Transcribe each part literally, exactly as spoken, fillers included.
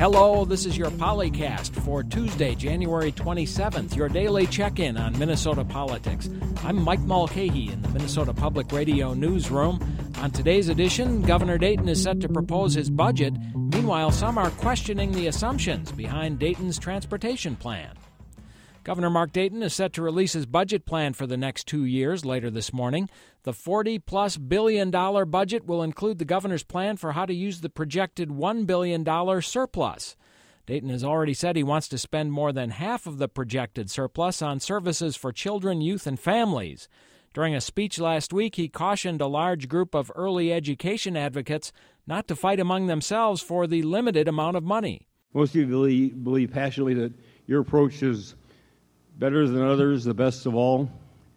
Hello, this is your Polycast for Tuesday, January twenty-seventh, your daily check-in on Minnesota politics. I'm Mike Mulcahy in the Minnesota Public Radio newsroom. On today's edition, Governor Dayton is set to propose his budget. Meanwhile, some are questioning the assumptions behind Dayton's transportation plan. Governor Mark Dayton is set to release his budget plan for the next two years later this morning. The forty-plus billion dollar budget will include the governor's plan for how to use the projected one billion dollars surplus. Dayton has already said he wants to spend more than half of the projected surplus on services for children, youth, and families. During a speech last week, he cautioned a large group of early education advocates not to fight among themselves for the limited amount of money. Most of you believe, believe passionately that your approach is better than others, the best of all.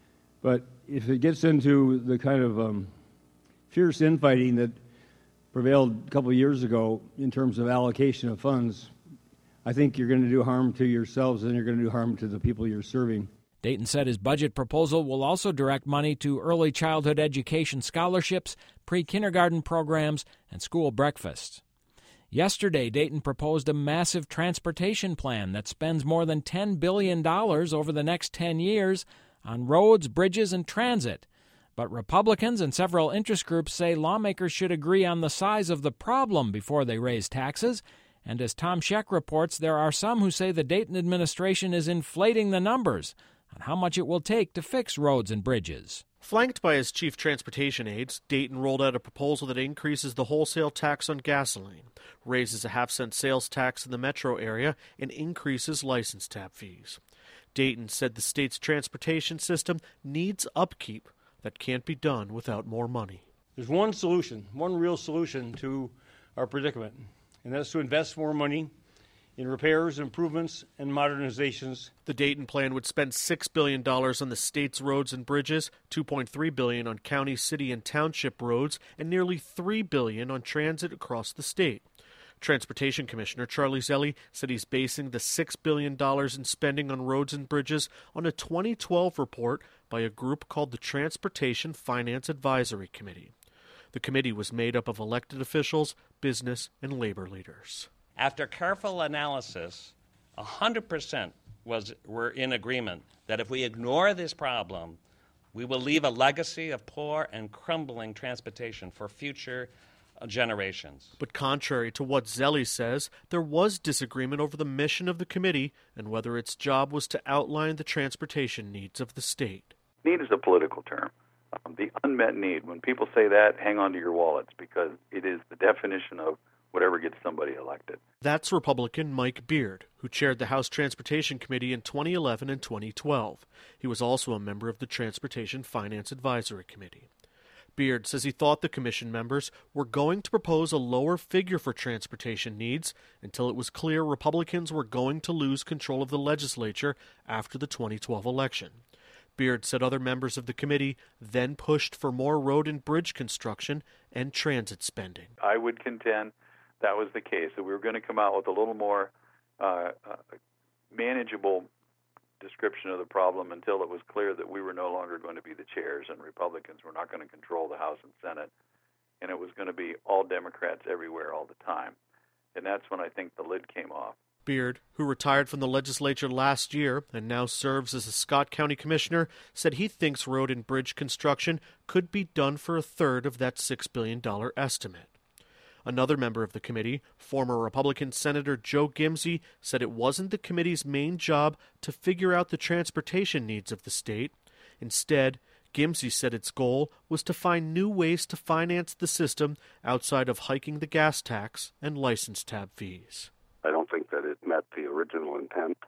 But if it gets into the kind of um, fierce infighting that prevailed a couple of years ago in terms of allocation of funds, I think you're going to do harm to yourselves and you're going to do harm to the people you're serving. Dayton said his budget proposal will also direct money to early childhood education scholarships, pre-kindergarten programs, and school breakfasts. Yesterday, Dayton proposed a massive transportation plan that spends more than ten billion dollars over the next ten years on roads, bridges, and transit. But Republicans and several interest groups say lawmakers should agree on the size of the problem before they raise taxes. And as Tom Scheck reports, there are some who say the Dayton administration is inflating the numbers on how much it will take to fix roads and bridges. Flanked by his chief transportation aides, Dayton rolled out a proposal that increases the wholesale tax on gasoline, raises a half-cent sales tax in the metro area, and increases license tab fees. Dayton said the state's transportation system needs upkeep that can't be done without more money. There's one solution, one real solution to our predicament, and that's to invest more money in repairs, improvements, and modernizations. The Dayton plan would spend six billion dollars on the state's roads and bridges, two point three billion dollars on county, city, and township roads, and nearly three billion dollars on transit across the state. Transportation Commissioner Charlie Zelle said he's basing the six billion dollars in spending on roads and bridges on a twenty twelve report by a group called the Transportation Finance Advisory Committee. The committee was made up of elected officials, business, and labor leaders. After careful analysis, one hundred percent was, were in agreement that if we ignore this problem, we will leave a legacy of poor and crumbling transportation for future generations. But contrary to what Zelle says, there was disagreement over the mission of the committee and whether its job was to outline the transportation needs of the state. Need is a political term. Um, the unmet need, when people say that, hang on to your wallets because it is the definition of whatever gets somebody elected. That's Republican Mike Beard, who chaired the House Transportation Committee in twenty eleven and twenty twelve. He was also a member of the Transportation Finance Advisory Committee. Beard says he thought the commission members were going to propose a lower figure for transportation needs until it was clear Republicans were going to lose control of the legislature after the twenty twelve election. Beard said other members of the committee then pushed for more road and bridge construction and transit spending. I would contend that was the case, that we were going to come out with a little more uh, uh, manageable description of the problem until it was clear that we were no longer going to be the chairs and Republicans were not going to control the House and Senate, and it was going to be all Democrats everywhere all the time. And that's when I think the lid came off. Beard, who retired from the legislature last year and now serves as a Scott County commissioner, said he thinks road and bridge construction could be done for a third of that six billion dollars estimate. Another member of the committee, former Republican Senator Joe Gimsey, said it wasn't the committee's main job to figure out the transportation needs of the state. Instead, Gimsey said its goal was to find new ways to finance the system outside of hiking the gas tax and license tab fees. I don't think that it met the original intent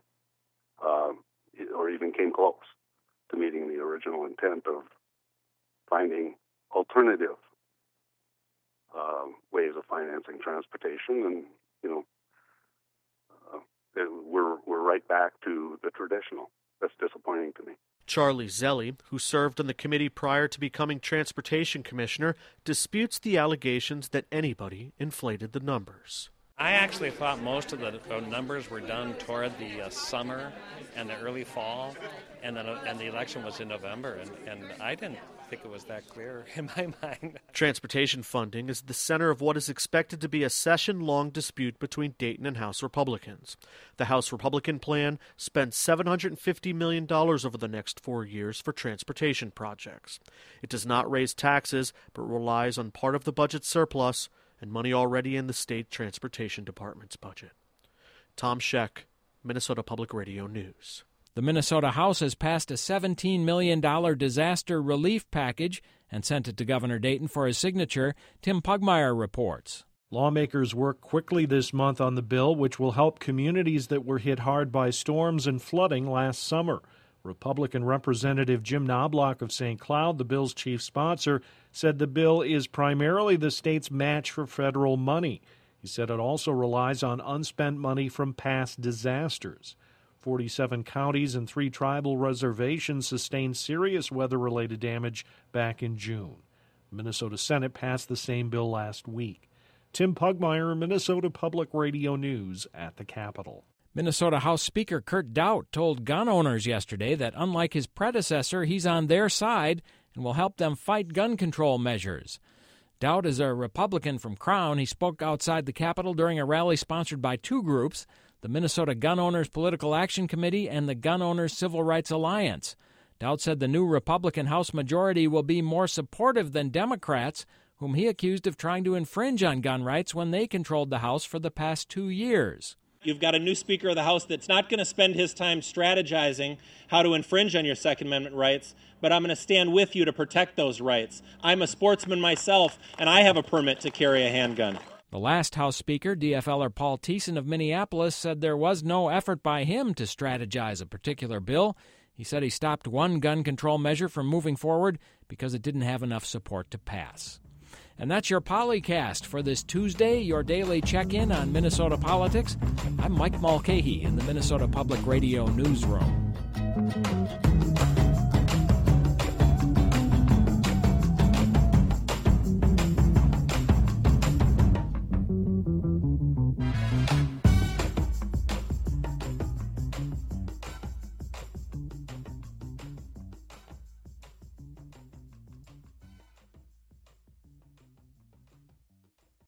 uh, or even came close to meeting the original intent of finding alternative Uh, ways of financing transportation, and you know, uh, we're we're right back to the traditional. That's disappointing to me. Charlie Zelle, who served on the committee prior to becoming transportation commissioner, disputes the allegations that anybody inflated the numbers. I actually thought most of the uh, numbers were done toward the uh, summer and the early fall, and then uh, and the election was in November, and, and I didn't think it was that clear in my mind. Transportation funding is the center of what is expected to be a session-long dispute between Dayton and House Republicans. The House Republican plan spends seven hundred fifty million dollars over the next four years for transportation projects. It does not raise taxes, but relies on part of the budget surplus and money already in the state transportation department's budget. Tom Scheck, Minnesota Public Radio News. The Minnesota House has passed a seventeen million dollars disaster relief package and sent it to Governor Dayton for his signature. Tim Pugmire reports. Lawmakers worked quickly this month on the bill, which will help communities that were hit hard by storms and flooding last summer. Republican Representative Jim Knobloch of Saint Cloud, the bill's chief sponsor, said the bill is primarily the state's match for federal money. He said it also relies on unspent money from past disasters. forty-seven counties and three tribal reservations sustained serious weather-related damage back in June. The Minnesota Senate passed the same bill last week. Tim Pugmire, Minnesota Public Radio News at the Capitol. Minnesota House Speaker Kurt Daudt told gun owners yesterday that unlike his predecessor, he's on their side and will help them fight gun control measures. Daudt is a Republican from Crown. He spoke outside the Capitol during a rally sponsored by two groups, the Minnesota Gun Owners Political Action Committee and the Gun Owners Civil Rights Alliance. Daudt said the new Republican House majority will be more supportive than Democrats, whom he accused of trying to infringe on gun rights when they controlled the House for the past two years. You've got a new Speaker of the House that's not going to spend his time strategizing how to infringe on your Second Amendment rights, but I'm going to stand with you to protect those rights. I'm a sportsman myself, and I have a permit to carry a handgun. The last House Speaker, D F L er Paul Thiessen of Minneapolis, said there was no effort by him to strategize a particular bill. He said he stopped one gun control measure from moving forward because it didn't have enough support to pass. And that's your Polycast for this Tuesday, your daily check-in on Minnesota politics. I'm Mike Mulcahy in the Minnesota Public Radio Newsroom.